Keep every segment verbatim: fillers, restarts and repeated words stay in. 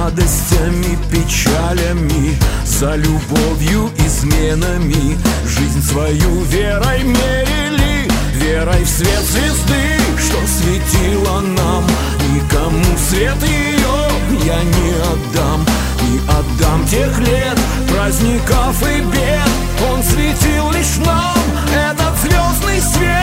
радостями, печалями, за любовью, изменами. Жизнь свою верой мерили, верой в свет звезды, что светила нам. Никому свет ее я не отдам, не отдам тех лет, праздников и бед. Он светил лишь нам, этот звездный свет.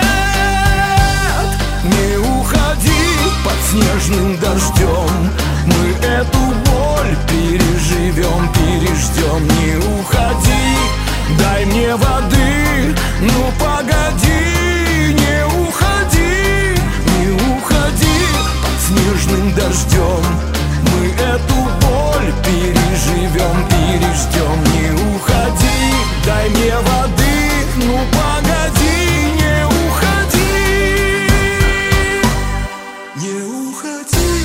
Не уходи под снежным дождем, мы эту боль переживем, переждем. Не уходи, дай мне воды, ну погоди. Не уходи, не уходи под снежным дождем, мы эту боль переживем, переждем. Не уходи, дай мне воды, ну погоди. Не уходи, не уходи.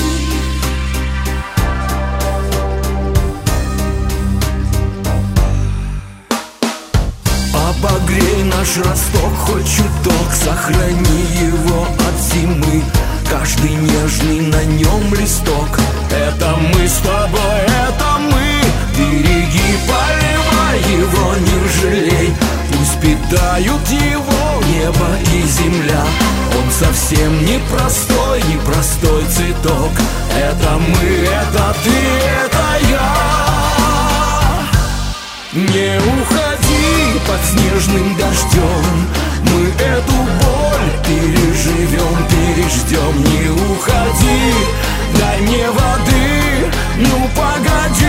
Обогрей наш росток хоть чуток, сохрани его от зимы. Каждый нежный на нем листок — это мы с тобой, это мы. Береги, поливай его, не жалей. Пусть питают его небо и земля. Он совсем непростой, непростой цветок. Это мы, это ты, это я. Не уходи под снежным дождем, мы эту боль переживем, переждем. Не уходи, дай мне воды, ну погоди.